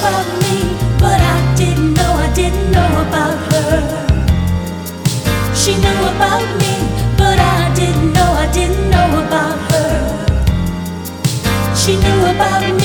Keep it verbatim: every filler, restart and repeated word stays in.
about me, but I didn't know, I didn't know about her. She knew about me, but I didn't know, I didn't know about her. She knew about me.